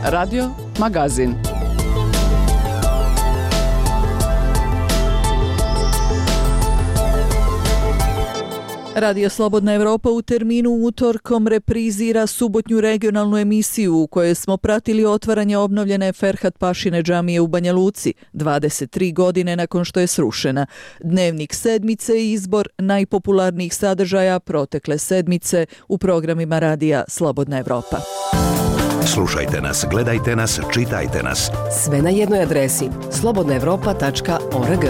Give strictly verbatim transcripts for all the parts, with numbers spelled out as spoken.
Radio Magazin. Radio Slobodna Evropa u terminu utorkom reprizira subotnju regionalnu emisiju u kojoj smo pratili otvaranje obnovljene Ferhat Pašine džamije u Banja Luci, dvadeset tri godine nakon što je srušena. Dnevnik sedmice i izbor najpopularnijih sadržaja protekle sedmice u programima Radija Slobodna Evropa. Slušajte nas, gledajte nas, čitajte nas. Sve na jednoj adresi slobodna evropa tačka org.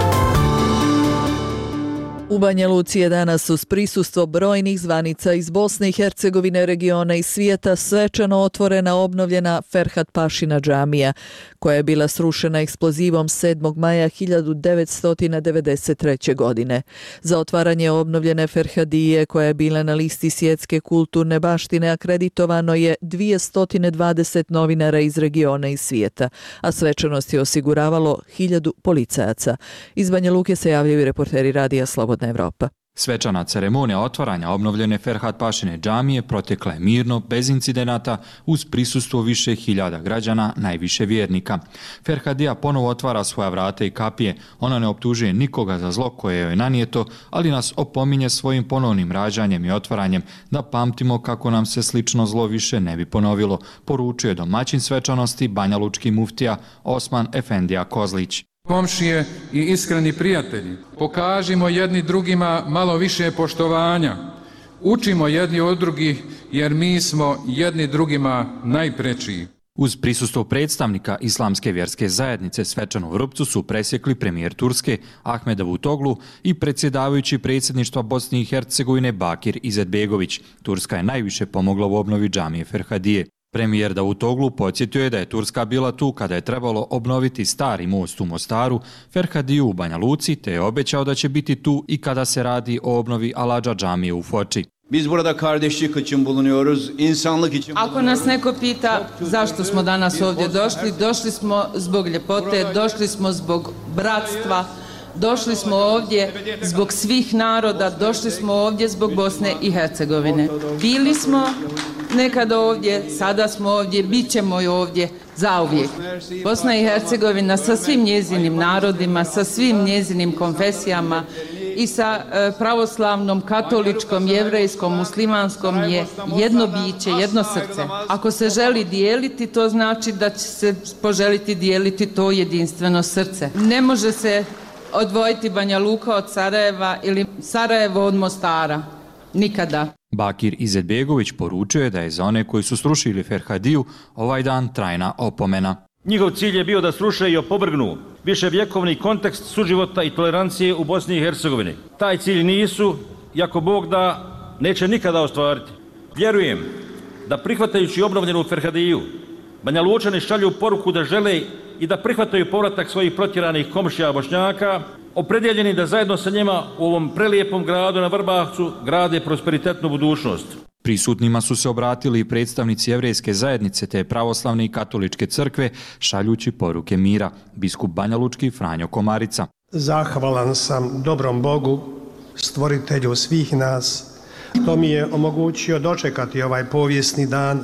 U Banja Luci je danas uz prisustvo brojnih zvanica iz Bosne i Hercegovine, regiona i svijeta svečano otvorena obnovljena Ferhat Pašina džamija, koja je bila srušena eksplozivom sedmog maja hiljadu devetsto devedeset treće. godine. Za otvaranje obnovljene Ferhadije, koja je bila na listi svjetske kulturne baštine, akreditovano je dvjesto dvadeset novinara iz regiona i svijeta, a svečanost je osiguravalo hiljadu policajaca. Iz Banja Luke se javljaju reporteri Radija Slobodna Evropa. Svečana ceremonija otvaranja obnovljene Ferhat Pašine džamije protekla je mirno, bez incidenata, uz prisustvo više hiljada građana, najviše vjernika. Ferhadija ponovo otvara svoja vrata i kapije. Ona ne optužuje nikoga za zlo koje joj je nanijeto, ali nas opominje svojim ponovnim rađanjem i otvaranjem da pamtimo kako nam se slično zlo više ne bi ponovilo, poručuje domaćin svečanosti banjalučki muftija Osman Efendija Kozlić. Komšije i iskreni prijatelji, pokažimo jedni drugima malo više poštovanja. Učimo jedni od drugih jer mi smo jedni drugima najprečiji. Uz prisustvo predstavnika Islamske vjerske zajednice svečanu vrpcu su presjekli premijer Turske Ahmed Davutoglu i predsjedavajući predsjedništva Bosne i Hercegovine Bakir Izetbegović. Turska je najviše pomogla u obnovi džamije Ferhadije. Premijer Davutoglu podsjetio je da je Turska bila tu kada je trebalo obnoviti stari most u Mostaru, Ferhadiju u Banja Luci, te je obećao da će biti tu i kada se radi o obnovi Aladža džamije u Foči. Biz burada kardeşlik için bulunuyoruz, insanlık için. Ako nas neko pita zašto smo danas ovdje došli, došli smo zbog ljepote, došli smo zbog bratstva, došli smo ovdje zbog svih naroda, došli smo ovdje zbog Bosne i Hercegovine. Bili smo nekada ovdje, sada smo ovdje, bit ćemo i ovdje zauvijek. Bosna i Hercegovina sa svim njezinim narodima, sa svim njezinim konfesijama i sa e, pravoslavnom, katoličkom, jevrejskom, muslimanskom je jedno biće, jedno srce. Ako se želi dijeliti, to znači da će se poželiti dijeliti to jedinstveno srce. Ne može se odvojiti Banja Luka od Sarajeva ili Sarajevo od Mostara. Nikada. Bakir Izetbegović poručio je da je za one koji su srušili Ferhadiju ovaj dan trajna opomena. Njihov cilj je bio da sruše i opovrgnu viševjekovni kontekst suživota i tolerancije u Bosni i Hercegovini. Taj cilj nisu, i ako Bog da, neće nikada ostvariti. Vjerujem da prihvatajući obnovljenu Ferhadiju, Banja Lučani šalju poruku da žele i da prihvataju povratak svojih protjeranih komšija Bošnjaka, opredjeljeni da zajedno sa njima u ovom prelijepom gradu na Vrbavcu grade prosperitetnu budućnost. Prisutnima su se obratili i predstavnici jevrejske zajednice te pravoslavne i katoličke crkve šaljući poruke mira. Biskup banjalučki Franjo Komarica. Zahvalan sam dobrom Bogu, stvoritelju svih nas, što mi je omogućio dočekati ovaj povijesni dan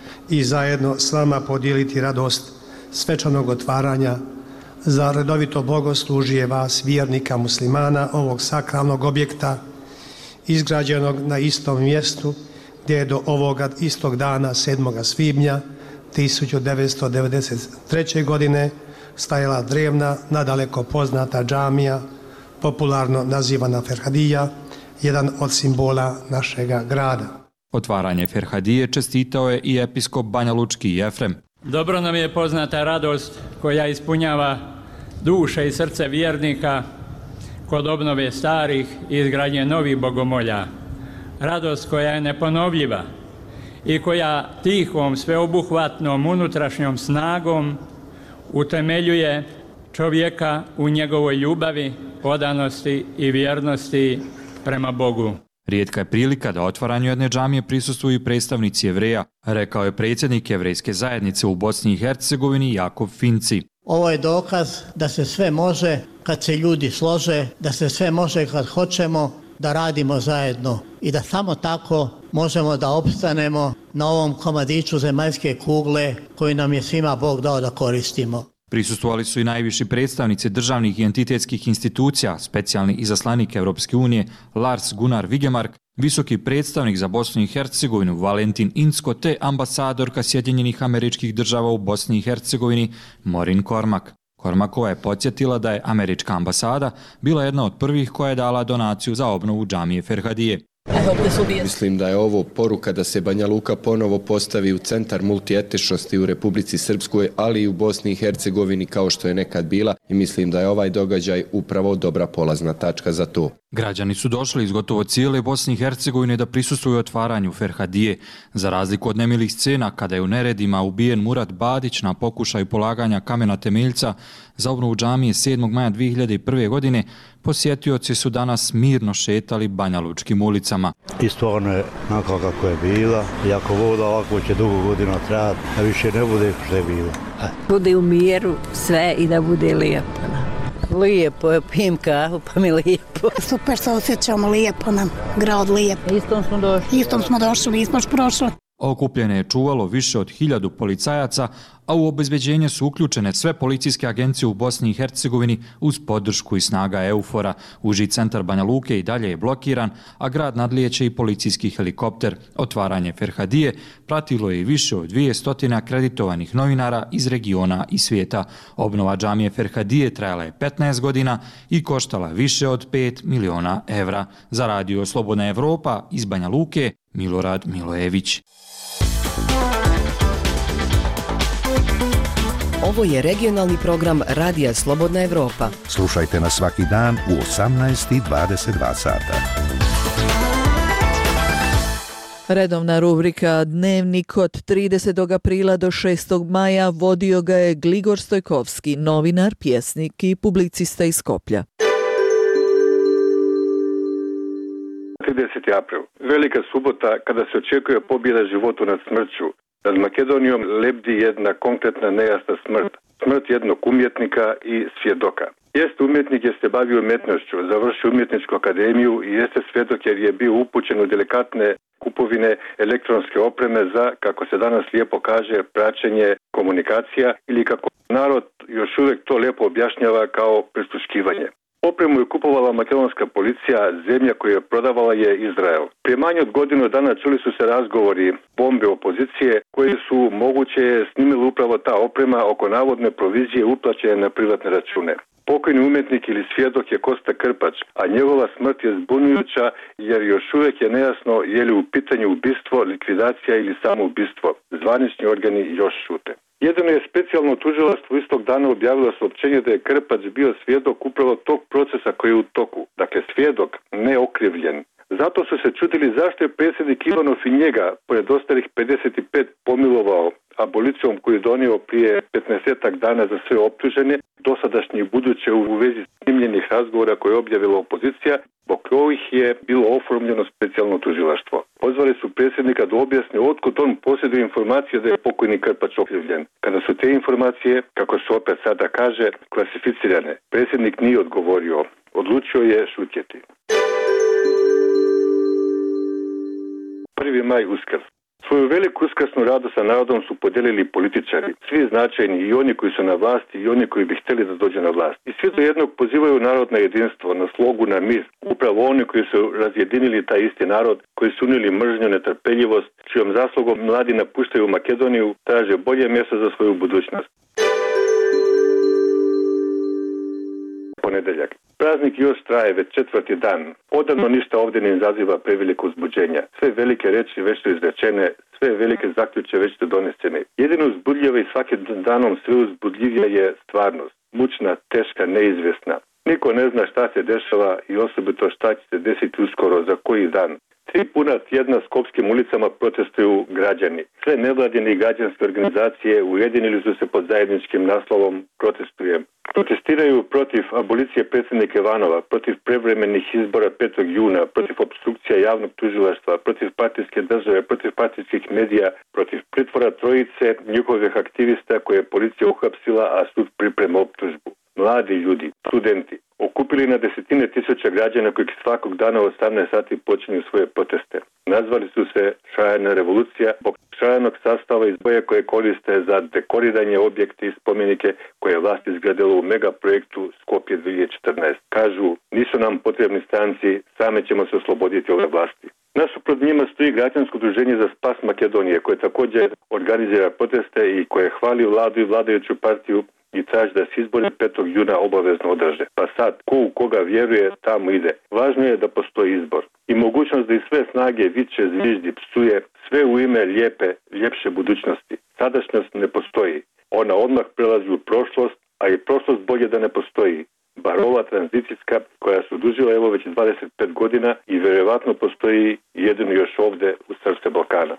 i zajedno s vama podijeliti radost svečanog otvaranja za redovito bogoslužje vas, vjernika muslimana, ovog sakralnog objekta, izgrađenog na istom mjestu gdje je do ovoga istog dana, sedmog svibnja tisuću devetsto devedeset treće. godine stajala drevna, nadaleko poznata džamija, popularno nazivana Ferhadija, jedan od simbola našega grada. Otvaranje Ferhadije čestitao je i episkop banjalučki Jefrem. Dobro nam je poznata radost koja ispunjava duše i srce vjernika kod obnove starih i izgradnje novih bogomolja. Radost koja je neponovljiva i koja tihom, sveobuhvatnom unutrašnjom snagom utemeljuje čovjeka u njegovoj ljubavi, odanosti i vjernosti prema Bogu. Rijetka je prilika da otvaranju jedne džamije prisustvuju i predstavnici Jevreja, rekao je predsjednik Jevrejske zajednice u Bosni i Hercegovini Jakov Finci. Ovo je dokaz da se sve može kad se ljudi slože, da se sve može kad hoćemo, da radimo zajedno i da samo tako možemo da opstanemo na ovom komadiću zemaljske kugle koju nam je svima Bog dao da koristimo. Prisustvovali su i najviši predstavnici državnih i entitetskih institucija, specijalni izaslanik Europske unije Lars Gunnar Vigemark, visoki predstavnik za Bosnu i Hercegovinu Valentin Incko te ambasadorka Sjedinjenih Američkih Država u Bosni i Hercegovini Maureen Cormack. Cormackova je podsjetila da je američka ambasada bila jedna od prvih koja je dala donaciju za obnovu džamije Ferhadije. Mislim da je ovo poruka da se Banja Luka ponovo postavi u centar multietičnosti u Republici Srpskoj, ali i u Bosni i Hercegovini kao što je nekad bila, i mislim da je ovaj događaj upravo dobra polazna tačka za to. Građani su došli iz gotovo cijele Bosne i Hercegovine da prisustvuju otvaranju Ferhadije. Za razliku od nemilih scena kada je u neredima ubijen Murat Badić na pokušaju polaganja kamena temeljca za obnovu džamije sedmog maja dvije hiljade prve. godine, posjetioci su danas mirno šetali banjalučkim ulicama. I stvarno je onako kako je bila, i ako voda ovako će dugo godina trajati, da više ne bude što je bilo. Bude u miru sve i da bude lijepo. Lijepo je, pijem kahu pa mi lijepo. Super se osjećamo, lijepo nam, grad lijep. Istom smo došli. Istom smo došli, nismo još prošli. Okupljene je čuvalo više od hiljadu policajaca, a u obezbeđenje su uključene sve policijske agencije u Bosni i Hercegovini uz podršku i snaga EUFOR-a. Uži centar Banja Luke i dalje je blokiran, a grad nadlijeće i policijski helikopter. Otvaranje Ferhadije pratilo je i više od dvjesto akreditovanih novinara iz regiona i svijeta. Obnova džamije Ferhadije trajala je petnaest godina i koštala više od pet miliona evra. Za radio Slobodna Evropa iz Banja Luke, Milorad Milojević. Ovo je regionalni program Radija Slobodna Evropa. Slušajte nas svaki dan u osamnaest i dvadeset dva sata. Redovna rubrika Dnevnik od tridesetog aprila do šestog maja vodio ga je Gligor Stojkovski, novinar, pjesnik i publicista iz Skoplja. trideseti april. Velika subota kada se očekuje pobjeda životu nad smrću. Nad Makedonijom lebdi jedna konkretna nejasna smrt. Smrt jednog umjetnika i svjedoka. Jeste umjetnik jer se bavio umjetnošću, završio umjetničku akademiju i jeste svjedok jer je bio upućen u delikatne kupovine elektronske opreme za, kako se danas lijepo kaže, praćenje komunikacija ili kako narod još uvijek to lijepo objašnjava kao prisluškivanje. Opremu je kupovala makedonska policija, zemlja koju je prodavala je Izrael. Prije manje od godinu dana čuli su se razgovori bombe opozicije koje su moguće snimili upravo ta oprema oko navodne provizije uplaćene na privatne račune. Pokojni umjetnik ili svjedok je Kosta Krpač, a njegova smrt je zbunjujuća jer još uvijek je nejasno je li u pitanju ubistvo, likvidacija ili samo ubistvo. Zvanični organi još šute. Jedino je specijalno tužilaštvo istog dana objavilo saopćenje da je Krpač bio svjedok upravo tog procesa koji je u toku. Dakle, svjedok, ne okrivljen. Zato su se čudili zašto je predsjednik Ivanov i njega, pored ostalih pedeset pet, pomilovao abolicijom koju je donio prije petnaestak dana za sve optužene, dosadašnje i buduće u vezi snimljenih razgovora koje je objavila opozicija, zbog kojih je bilo oformljeno specijalno tužilaštvo. Pozvali su predsjednika da objasni otkud on posjeduje informacije da je pokojni Krpač okrivljen. Kada su te informacije, kako se opet sada kaže, klasificirane, predsjednik nije odgovorio, odlučio je šutjeti. prvi maj Uskrs. Svoju veliku uskrsnu radu sa narodom su podijelili političari, svi značajni, i oni koji su na vlasti i oni koji bi htjeli da dođe na vlast. I svi do jednog pozivaju narod na jedinstvo, na slogu, na mir. Upravo oni koji su razjedinili taj isti narod, koji su unili mržnju, netrpeljivost, čijom zaslugom mladi napuštaju Makedoniju, traže bolje mjesto za svoju budućnost. Ponedeljak. Praznik još traje već četvrti dan. Odavno ništa ovdje ne izaziva preveliko uzbuđenja. Sve velike reči već su izrečene, sve velike zaključke već su donesene. Jedino uzbudljivo i svakim danom sve uzbudljivija je stvarnost. Mučna, teška, neizvjesna. Niko ne zna šta se dešava i osobito šta će se desiti uskoro, za koji dan. Tri puna tjedna skopskim ulicama protestuju građani. Sve nevladine i građanske organizacije ujedinili su se pod zajedničkim naslovom Protestujem. Protestiraju protiv abolicije predsjednika Ivanova, protiv prevremenih izbora petog juna, protiv opstrukcija javnog tužilaštva, protiv partijske države, protiv partijskih medija, protiv pritvora trojice njihovih aktivista koje je policija uhapsila, a sud priprema optužbu. mladi ljudi, studenti, okupili na desetine tisuća građana koji svakog dana u osamnaest sati počinju svoje proteste. Nazvali su se Šajna revolucija zbog šajanog sastava iz boje koje koriste za dekoriranje objekte i spomenike koje je vlast izgradila u megaprojektu Skopje dvije tisuće četrnaeste. Kažu, nisu nam potrebni stranci, same ćemo se osloboditi ove vlasti. Nasuprot njima stoji građansko udruženje za spas Makedonije koje također organizira proteste i koje hvali vladu i vladajuću partiju i traži da se izbori petog juna obavezno održe. Pa sad, ko u koga vjeruje, tamo ide. Važno je da postoji izbor. I mogućnost da iz sve snage viče, zviždi, psuje, sve u ime lijepe, ljepše budućnosti. Sadašnjost ne postoji. Ona odmah prelazi u prošlost, a i prošlost bolje da ne postoji. Bar ova tranzicijska koja se odužila evo već dvadeset pet godina i vjerovatno postoji jedino još ovdje u srce Balkana.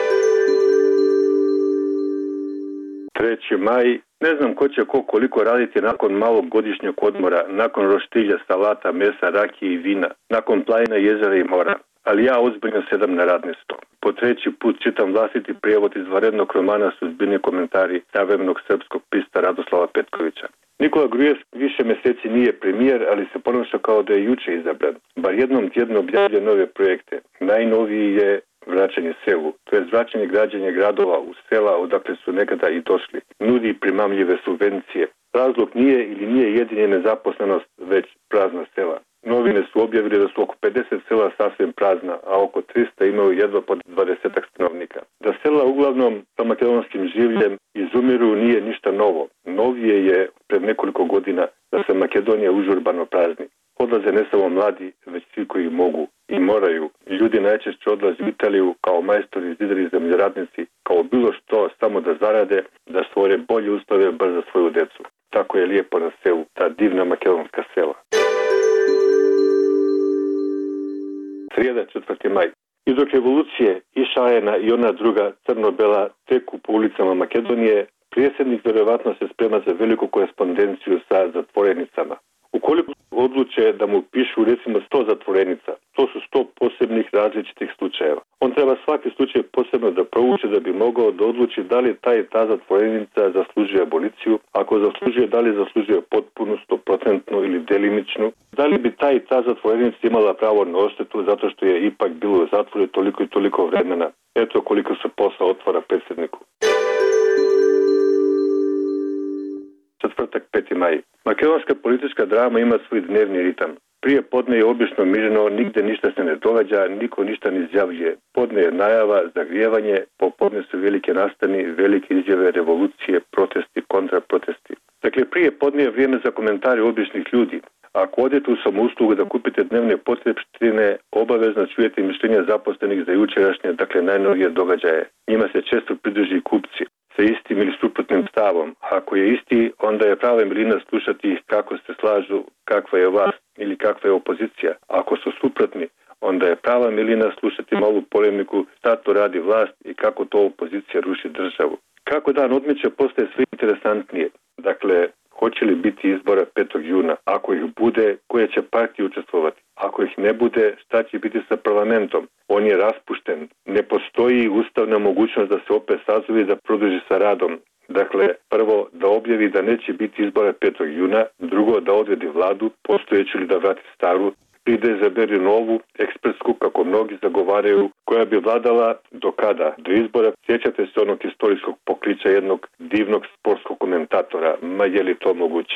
treći maj, ne znam ko će ko koliko raditi nakon malog godišnjeg odmora, nakon roštilja, salata, mesa, rakije i vina, nakon plajna, jezera i mora. Ali ja ozbiljno sedam na radni sto. Po treći put čitam vlastiti prijevod izvanrednog romana Suzbini komentari savremenog srpskog pista Radoslava Petkovića. Nikola Grujev više mjeseci nije premijer, ali se ponaša kao da je juče izabran. Bar jednom tjedno objavlja nove projekte. Najnoviji je vraćanje selu, to je vraćanje građenja gradova u sela odakle su nekada i došli. Nudi primamljive subvencije. Razlog nije ili nije jedinje nezaposlenost, već prazna sela. Novine su objavili da su oko pedeset sela sasvim prazna, a oko trista imaju jedva pod dvadesetak stanovnika. Da sela uglavnom sa makedonskim življem izumiru nije ništa novo. Novije je pred nekoliko godina da se Makedonija užurbano prazni. Odlaze ne samo mladi, već svi koji mogu i moraju. Ljudi najčešće odlaze u Italiju kao majstori, zidari, zemljoradnici, kao bilo što samo da zarade, da stvore bolje uslove bar za svoju decu. Tako je lijepo na selu, ta divna makedonska sela. Srijeda, četvrti maj. I dok revolucije i Šajena i ona druga crno-bela teku po ulicama Makedonije, predsjednik vjerovatno se sprema za veliku korespondenciju sa zatvorenicama. Ukoliko odluče da mu pišu recimo sto zatvorenica, to su sto posebnih različitih slučajeva. On treba svaki slučaj posebno da prouči da bi mogao da odluči da li taj ta zatvorenica zaslužuje aboliciju, ako zaslužuje da li zaslužuje potpunu, stoprocentnu ili delimičnu, da li bi taj ta zatvorenica imala pravo na odštetu zato što je ipak bilo u zatvoru toliko i toliko vremena. Eto koliko se posla otvara predsjedniku. Četvrtak, peti maj. Makedonska politička drama ima svoj dnevni ritam. Prije podne je obično mirno, nigde ništa se ne događa, niko ništa ne izjavljuje. Podne je najava, zagrijevanje, popodne su velike nastani, velike izjave, revolucije, protesti, kontraprotesti. Dakle, prije podne je vrijeme za komentare običnih ljudi. Ako odete u samouslugu da kupite dnevne potrebštine, obavezno čujete mišljenja zaposlenih za jučerašnje, dakle najnovije događaje. Njima se često pridruži kupci sa istim ili suprotnim stavom. Ako je isti, onda je prava milina slušati ih kako se slažu, kakva je vlast ili kakva je opozicija. Ako su suprotni, onda je prava milina slušati malu polemiku šta to radi vlast i kako to opozicija ruši državu. Kako dan odmiče postaje sve interesantnije. Dakle, hoće li biti izbora petog juna? Ako ih bude, koje će partije učestvovati? Ako ih ne bude, šta će biti sa parlamentom? On je raspušten. Ne postoji ustavna mogućnost da se opet sazove da produži sa radom. Dakle, prvo da objavi da neće biti izbora petog juna, drugo da odvedi vladu, postojeću ili da vrati staru, i da izabere novu, ekspertsku, kako mnogi zagovaraju, koja bi vladala do kada? Do izbora. Sjećate se onog istorijskog pokliča jednog divnog sportskog komentatora. Ma je li to moguće?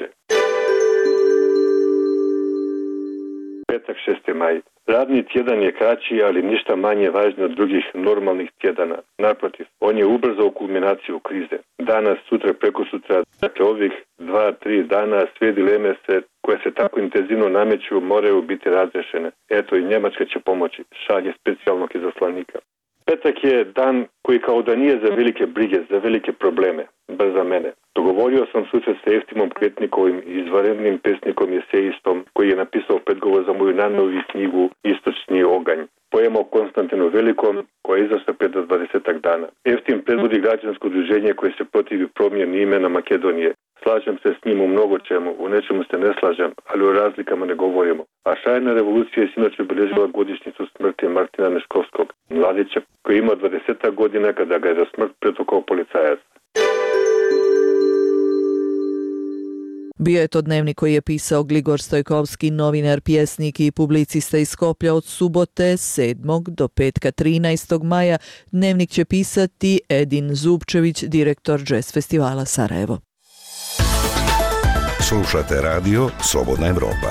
Petak, šesti maj. Radni tjedan je kraći, ali ništa manje važnije od drugih normalnih tjedana. Naprotiv, on je ubrzao kulminaciju krize. Danas, sutra, preko sutra, dakle ovih dva, tri dana sve dileme se, koje se tako intenzivno nameću, moraju biti razrešene. Eto i Njemačka će pomoći, šalje specijalnog izaslanika. Petak je dan koji kao da nije za velike brige, za velike probleme, bar za mene. Dogovorio sam susret sa Eftimom Kretnikovim, izvanrednim pesnikom i esejistom, koji je napisao predgovor za moju najnoviju knjigu Istočni oganj. Poema o Konstantinu Velikom, koja je izašla pred dvadesetak dana. Eftim predvodi građansko udruženje koje se protivi promjeni imena Makedonije. Slažem se s njim u mnogo čemu, u nečemu se ne slažem, ali o razlikama ne govorimo. A Šajna revolucija je sinoć obilježila godišnjicu smrti Martina Neškovskog, mladića koji ima dvadeset godina kada ga je za smrt pretukao policajac. Bio je to dnevnik koji je pisao Gligor Stojkovski, novinar, pjesnik i publicista iz Skoplja od subote sedmog do petka trinaestog maja. Dnevnik će pisati Edin Zubčević, direktor Jazz festivala Sarajevo. Slušate radio Slobodna Evropa.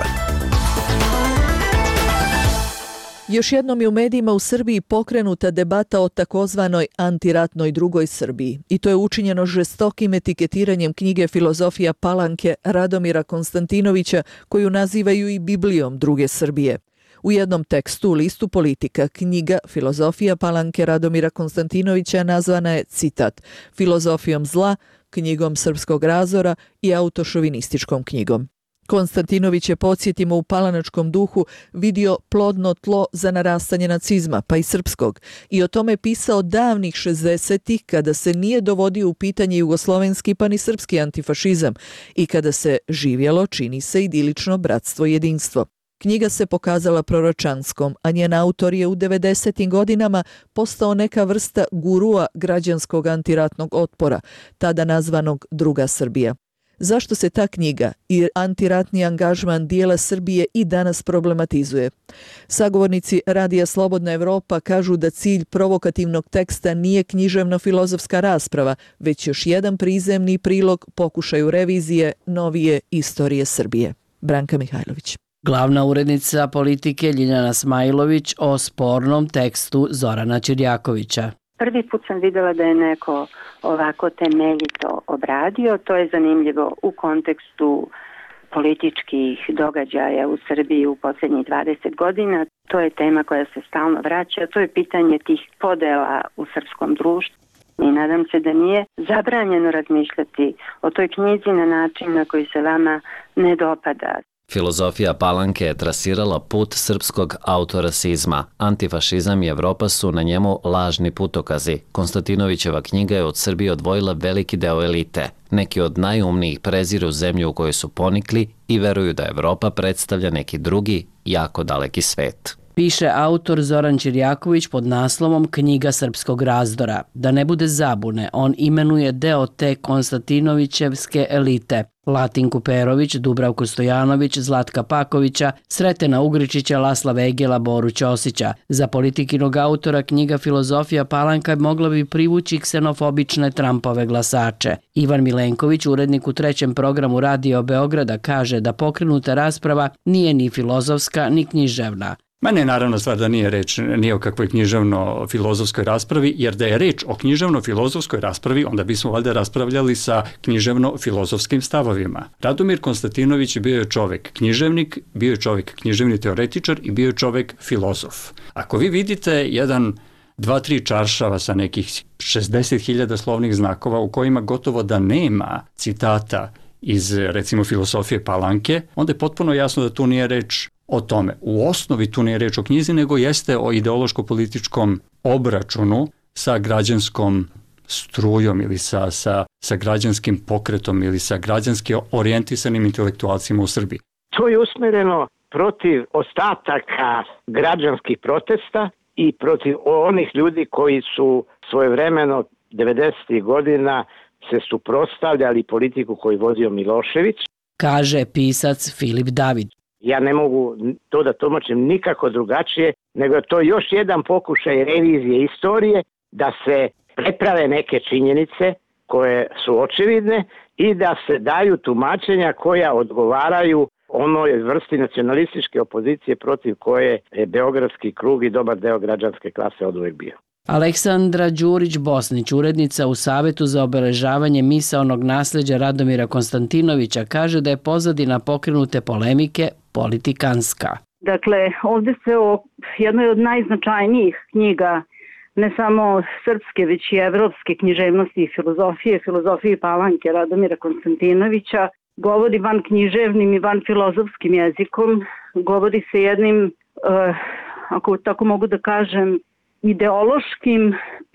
Još jednom je u medijima u Srbiji pokrenuta debata o takozvanoj antiratnoj drugoj Srbiji. I to je učinjeno žestokim etiketiranjem knjige Filozofija Palanke Radomira Konstantinovića, koju nazivaju i Biblijom druge Srbije. U jednom tekstu u listu Politika knjiga Filozofija Palanke Radomira Konstantinovića nazvana je, citat, filozofijom zla, knjigom srpskog razora i autošovinističkom knjigom. Konstantinović je, podsjetimo, u palanačkom duhu vidio plodno tlo za narastanje nacizma, pa i srpskog, i o tome pisao davnih šezdesetih, kada se nije dovodio u pitanje jugoslovenski pa ni srpski antifašizam i kada se živjelo, čini se, idilično bratstvo i jedinstvo. Knjiga se pokazala proročanskom, a njen autor je u devedesetim godinama postao neka vrsta gurua građanskog antiratnog otpora, tada nazvanog Druga Srbija. Zašto se ta knjiga i antiratni angažman dijela Srbije i danas problematizuje? Sagovornici Radija Slobodna Evropa kažu da cilj provokativnog teksta nije književno-filozofska rasprava, već još jedan prizemni prilog pokušaju revizije novije istorije Srbije. Branka Mihajlović. Glavna urednica Politike Ljiljana Smajlović o spornom tekstu Zorana Ćirjakovića. Prvi put sam vidjela da je neko ovako temeljito obradio. To je zanimljivo u kontekstu političkih događaja u Srbiji u posljednjih dvadeset godina. To je tema koja se stalno vraća. To je pitanje tih podela u srpskom društvu. I nadam se da nije zabranjeno razmišljati o toj knjizi na način na koji se vama ne dopada. Filozofija Palanke je trasirala put srpskog autorasizma. Antifašizam i Evropa su na njemu lažni putokazi. Konstantinovićeva knjiga je od Srbije odvojila veliki deo elite. Neki od najumnijih preziru zemlju u kojoj su ponikli i veruju da Evropa predstavlja neki drugi, jako daleki svet. Piše autor Zoran Ćirjaković pod naslovom Knjiga srpskog razdora. Da ne bude zabune, on imenuje deo te Konstantinovićevske elite. Latinku Perović, Dubravku Stojanović, Zlatka Pakovića, Sretena Ugričića, Lasla Vegela, Boru Ćosića. Za Politikinog autora knjiga Filozofija Palanka mogla bi privući ksenofobične Trumpove glasače. Ivan Milenković, urednik u trećem programu Radio Beograda, kaže da pokrenuta rasprava nije ni filozofska ni književna. Mene je naravno stvar da nije reč nije o kakvoj književno-filozofskoj raspravi, jer da je reč o književno-filozofskoj raspravi, onda bismo valjda raspravljali sa književno-filozofskim stavovima. Radomir Konstantinović bio je čovek književnik, bio je čovek književni teoretičar i bio je čovek filozof. Ako vi vidite jedan, dva, tri čaršava sa nekih šezdeset hiljada slovnih znakova u kojima gotovo da nema citata iz, recimo, filozofije Palanke, onda je potpuno jasno da tu nije reč o tome. U osnovi tu nije reč o knjizi, nego jeste o ideološko-političkom obračunu sa građanskom strujom ili sa, sa, sa građanskim pokretom ili sa građanski orijentisanim intelektualcima u Srbiji. To je usmereno protiv ostataka građanskih protesta i protiv onih ljudi koji su svojevremeno devedesetih godina se suprotstavljali politiku koju vodio Milošević. Kaže pisac Filip David. Ja ne mogu to da tumačim nikako drugačije, nego je to još jedan pokušaj revizije istorije da se preprave neke činjenice koje su očevidne i da se daju tumačenja koja odgovaraju onoj vrsti nacionalističke opozicije protiv koje je Beogradski krug i dobar deo građanske klase oduvek bio. Aleksandra Đurić-Bosnić, urednica u Savetu za obeležavanje misaonog nasljeđa Radomira Konstantinovića, kaže da je pozadina pokrenute polemike politikanska. Dakle, ovdje se o jednoj od najznačajnijih knjiga, ne samo srpske, već i evropske književnosti i filozofije, filozofije Palanke Radomira Konstantinovića, govori van književnim i van filozofskim jezikom, govori se jednim, uh, ako tako mogu da kažem, ideološkim,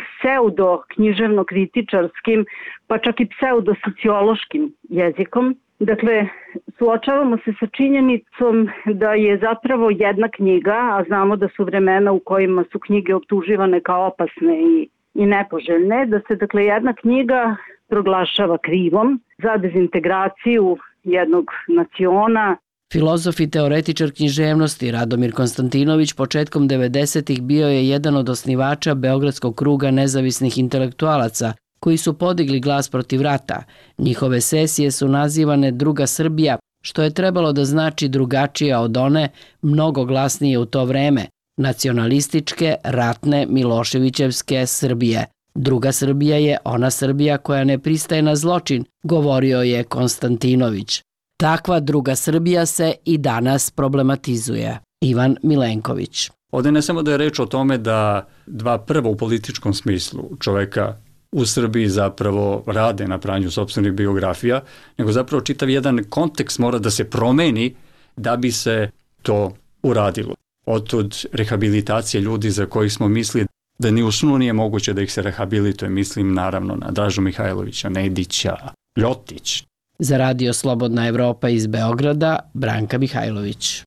pseudo-književno-kritičarskim, pa čak i pseudo-sociološkim jezikom. Dakle, suočavamo se sa činjenicom da je zapravo jedna knjiga, a znamo da su vremena u kojima su knjige optuživane kao opasne i, i nepoželjne, da se dakle jedna knjiga proglašava krivom za dezintegraciju jednog naciona. Filozof i teoretičar književnosti Radomir Konstantinović početkom devedesetih bio je jedan od osnivača Beogradskog kruga nezavisnih intelektualaca koji su podigli glas protiv rata. Njihove sesije su nazivane Druga Srbija, što je trebalo da znači drugačija od one, mnogo glasnije u to vreme, nacionalističke, ratne, Miloševićevske Srbije. Druga Srbija je ona Srbija koja ne pristaje na zločin, govorio je Konstantinović. Takva druga Srbija se i danas problematizuje. Ivan Milenković. Ovdje ne samo da je reč o tome da dva prva u političkom smislu čoveka u Srbiji zapravo rade na pranju sopstvenih biografija, nego zapravo čitav jedan kontekst mora da se promeni da bi se to uradilo. Otud rehabilitacije ljudi za kojih smo mislili da ni u snu nije moguće da ih se rehabilituje, mislim naravno na Dražu Mihajlovića, Nedića, Ljotić. Za Radio Slobodna Evropa iz Beograda, Branka Mihajlović.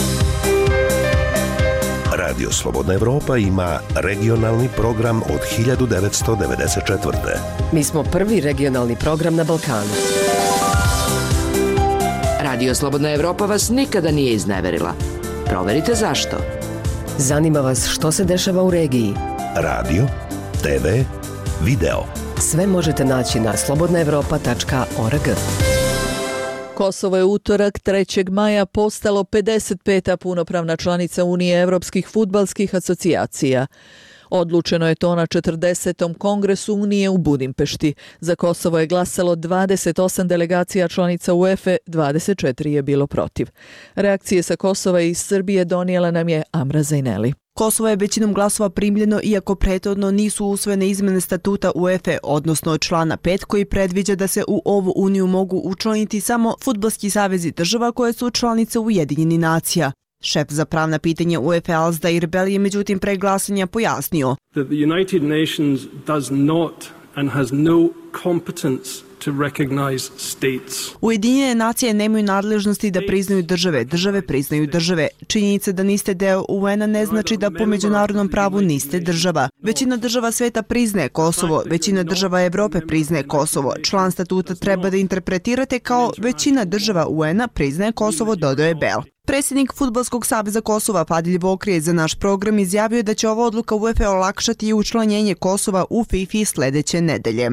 Radio Slobodna Evropa ima regionalni program od hiljadu devetsto devedeset četvrte. Mi smo prvi regionalni program na Balkanu. Radio Slobodna Evropa vas nikada nije izneverila. Proverite zašto. Zanima vas što se dešava u regiji. Radio, te ve, video. Sve možete naći na slobodna evropa tačka org. Kosovo je utorak trećeg maja postalo pedeset peta punopravna članica Unije evropskih fudbalskih asocijacija. Odlučeno je to na četrdesetom kongresu Unije u Budimpešti. Za Kosovo je glasalo dvadeset osam delegacija članica UEFA, dvadeset četiri je bilo protiv. Reakcije sa Kosova i iz Srbije donijela nam je Amra Zajneli. Kosovo je većinom glasova primljeno iako prethodno nisu usvojene izmene statuta UEFA, odnosno člana pet koji predviđa da se u ovu uniju mogu učlaniti samo fudbalski savezi država koje su članice Ujedinjenih nacija. Šef za pravna pitanja UEFA Alsdair Bell je međutim pre glasanja pojasnio. The United Nations does not and has no competence to recognize states. Ujedinjene nacije nemaju nadležnosti da priznaju države, države priznaju države. Činjenica da niste deo U N-a ne znači da po međunarodnom pravu niste država. Većina država sveta priznaje Kosovo, većina država Evrope priznaje Kosovo. Član statuta treba da interpretirate kao većina država U N-a priznaje Kosovo, dodaje Bell. Predsjednik Fudbalskog saveza Kosova Fadilj Vokrije za naš program izjavio da će ova odluka UEFA olakšati i učlanjenje Kosova u FIFA sljedeće nedelje.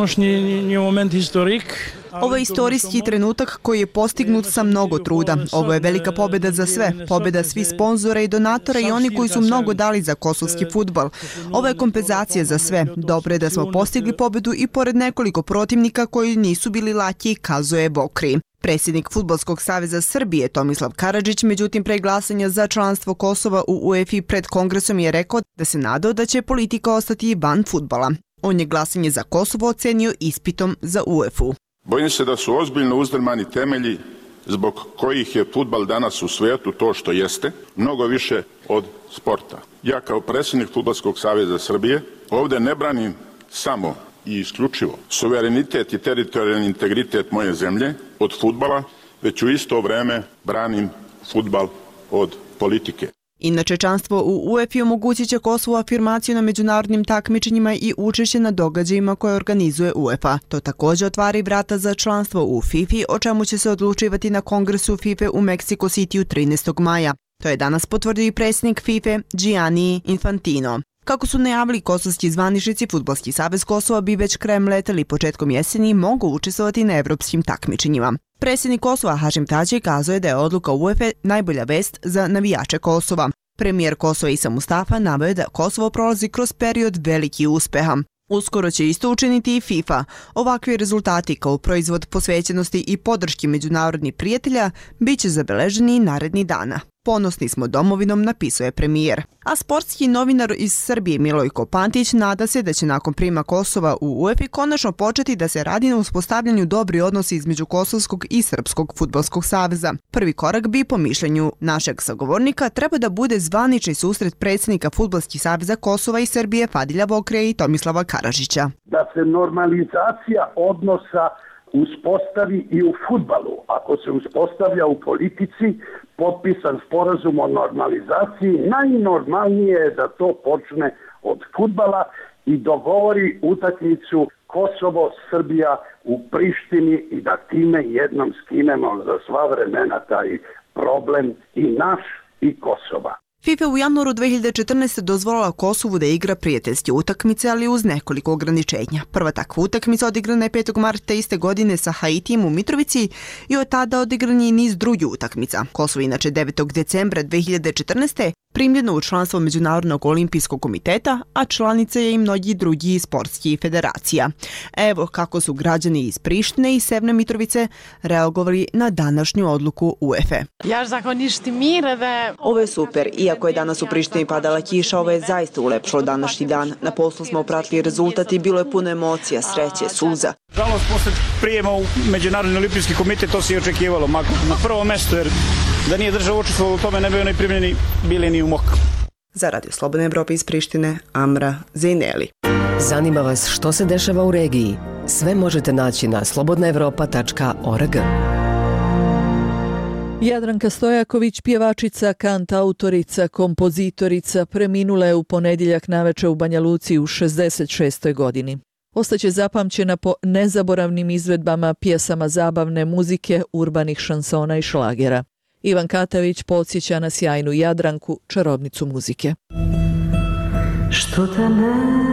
Ovo je istorijski trenutak koji je postignut sa mnogo truda. Ovo je velika pobjeda za sve, pobjeda svih sponzora i donatora i oni koji su mnogo dali za kosovski fudbal. Ovo je kompenzacija za sve. Dobro je da smo postigli pobjedu i pored nekoliko protivnika koji nisu bili laki, kazuje Vokri. Predsjednik Fudbalskog saveza Srbije Tomislav Karadžić, međutim pre glasanja za članstvo Kosova u UEFA pred kongresom je rekao da se nadao da će politika ostati van fudbala. On je glasanje za Kosovo ocenio ispitom za UEFA-u. Bojim se da su ozbiljno uzdrmani temelji zbog kojih je fudbal danas u svijetu to što jeste, mnogo više od sporta. Ja kao predsjednik Fudbalskog saveza Srbije ovdje ne branim samo i isključivo suverenitet i teritorijalni integritet moje zemlje od fudbala, već u isto vrijeme branim fudbal od politike. Inače, članstvo u UEFA omogućit će Kosovu afirmaciju na međunarodnim takmičenjima i učešće na događajima koje organizuje UEFA. To također otvara vrata za članstvo u FIFA, o čemu će se odlučivati na kongresu FIFA u Mexico City trinaestog maja. To je danas potvrdio i predsjednik FIFA Gianni Infantino. Kako su najavili kosovski zvaničnici, Fudbalski savez Kosova bi već krajem leta ili početkom jeseni mogu učestvovati na evropskim takmičenjima. Predsjednik Kosova Hašim Tači kazao je da je odluka UEFA najbolja vest za navijače Kosova. Premijer Kosova Isa Mustafa naveo je da Kosovo prolazi kroz period velikih uspeha. Uskoro će isto učiniti i FIFA. Ovakvi rezultati kao proizvod posvećenosti i podrške međunarodnih prijatelja bit će zabeleženi naredni dana. Ponosni smo domovinom, napisao je premijer. A sportski novinar iz Srbije Milojko Pantić nada se da će nakon prijema Kosova u UEFA konačno početi da se radi na uspostavljanju dobri odnosi između Kosovskog i Srpskog fudbalskog saveza. Prvi korak bi, po mišljenju našeg sagovornika, treba da bude zvanični susret predsjednika Fudbalskih saveza Kosova i Srbije Fadilja Vokrije i Tomislava Karadžića. Da se normalizacija odnosa uspostavi i u fudbalu. Ako se uspostavlja u politici, potpisan sporazum o normalizaciji, najnormalnije je da to počne od fudbala i dogovori utakmicu Kosovo, Srbija u Prištini i da time jednom skinemo za sva vremena taj problem i naš i Kosova. FIFA u januaru dve hiljade četrnaeste. dozvolila Kosovu da igra prijateljske utakmice, ali uz nekoliko ograničenja. Prva takva utakmica odigrana je petog marta iste godine sa Haitijem u Mitrovici i od tada odigran je niz drugih utakmica. Kosovo inače devetog decembra dve hiljade četrnaeste. primljeno u članstvo Međunarodnog olimpijskog komiteta, a članica je i mnogi drugi sportskih federacija. Evo kako su građani iz Prištine i Severne Mitrovice reagovali na današnju odluku UEFA. Ovo je super. Iako je danas u Prištini padala kiša, ovo je zaista ulepšalo današnji dan. Na poslu smo pratili rezultat i bilo je puno emocija, sreće, suza. Žalost, posle prijema u Međunarodni olimpijski komitet, to se i očekivalo. Na prvo mesto, jer da nije država učestvovala u tome, ne bi oni primljeni bili ni u mok. Za Radio Slobodne Evrope iz Prištine, Amra Zejneli. Zanima vas što se dešava u regiji? Sve možete naći na slobodna evropa tačka org. Jadranka Stojaković, pjevačica, kantautorica, kompozitorica, preminula je u ponedjeljak naveče u Banja Luci u šezdeset šestoj godini. Ostaće zapamćena po nezaboravnim izvedbama pjesama zabavne muzike, urbanih šansona i šlagera. Ivan Katavić podsjeća na sjajnu Jadranku, čarobnicu muzike. Što te nema?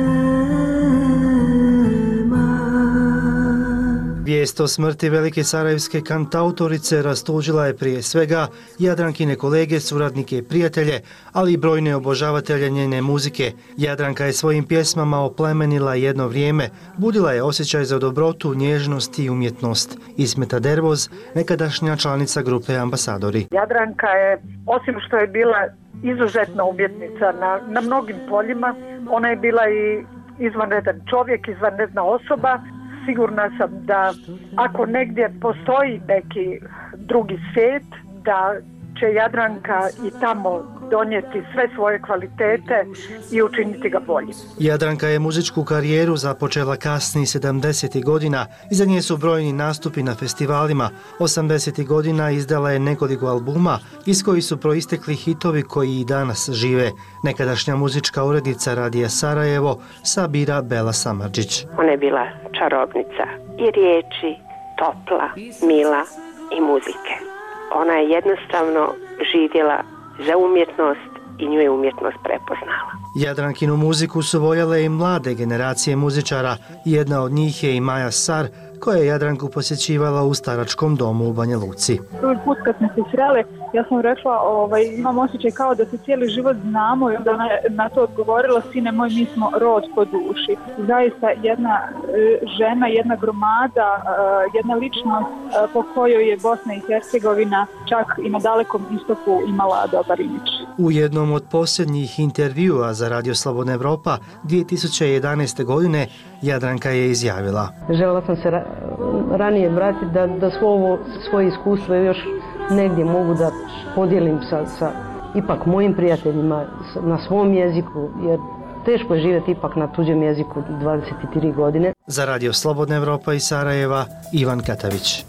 Vijest o smrti velike sarajevske kantautorice rastužila je prije svega Jadrankine kolege, suradnike i prijatelje, ali i brojne obožavatelje njene muzike. Jadranka je svojim pjesmama oplemenila jedno vrijeme, budila je osjećaj za dobrotu, nježnost i umjetnost. Ismeta Dervoz, nekadašnja članica grupe Ambasadori. Jadranka je, osim što je bila izuzetna umjetnica na, na mnogim poljima, ona je bila i izvanredan čovjek, izvanredna osoba. Sigurna sam da ako negdje postoji neki drugi svijet, da će Jadranka i tamo donijeti sve svoje kvalitete i učiniti ga boljim. Jadranka je muzičku karijeru započela kasnih sedamdesetih godina. Iza nje su brojni nastupi na festivalima. osamdesetih godina izdala je nekoliko albuma iz kojih su proistekli hitovi koji i danas žive. Nekadašnja muzička urednica Radija Sarajevo, Sabira Bela Samardžić. Ona je bila čarobnica i riječi, topla, mila i muzike. Ona je jednostavno živjela za umjetnost i nju je umjetnost prepoznala. Jadrankinu muziku su voljele i mlade generacije muzičara. Jedna od njih je i Maja Sar, koja je Jadranku posjećivala u staračkom domu u Banja Luci. Prvi put kad smo se sreli, ja sam rekla, ovaj, imam osjećaj kao da se cijeli život znamo i onda ona je na to odgovorila, sine moj, mi smo rod po duši. Zaista jedna e, žena, jedna gromada, e, jedna ličnost e, po kojoj je Bosna i Hercegovina čak i na Dalekom istoku imala dobar imidž. U jednom od posljednjih intervjua za Radio Slobodna Evropa dvije tisuće jedanaeste. godine Jadranka je izjavila: željela sam se ra- ranije vratiti da, da svo ovo, svoje iskustvo još negdje mogu da podijelim sa, sa ipak mojim prijateljima na svom jeziku, jer teško je živjeti ipak na tuđem jeziku dvadeset tri godine. Za Radio Slobodna Evropa iz Sarajeva, Ivan Katavić.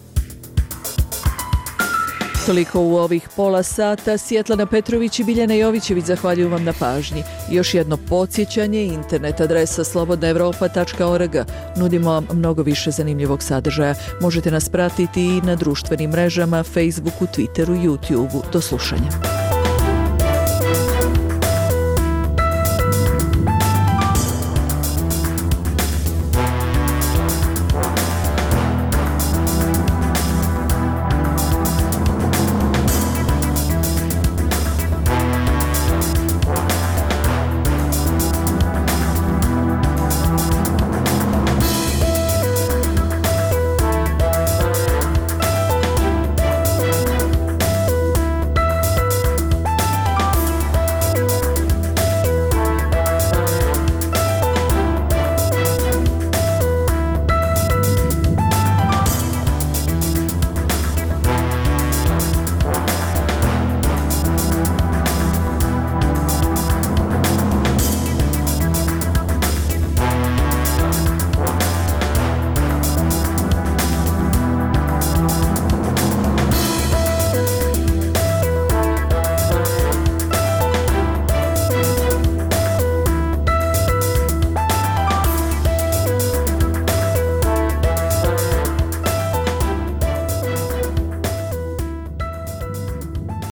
Toliko u ovih pola sata. Svjetlana Petrović i Biljana Jovićević zahvaljuju vam na pažnji. Još jedno podsjećanje, internet adresa slobodna evropa tačka org. Nudimo vam mnogo više zanimljivog sadržaja. Možete nas pratiti i na društvenim mrežama, Facebooku, Twitteru, YouTubeu. Do slušanja.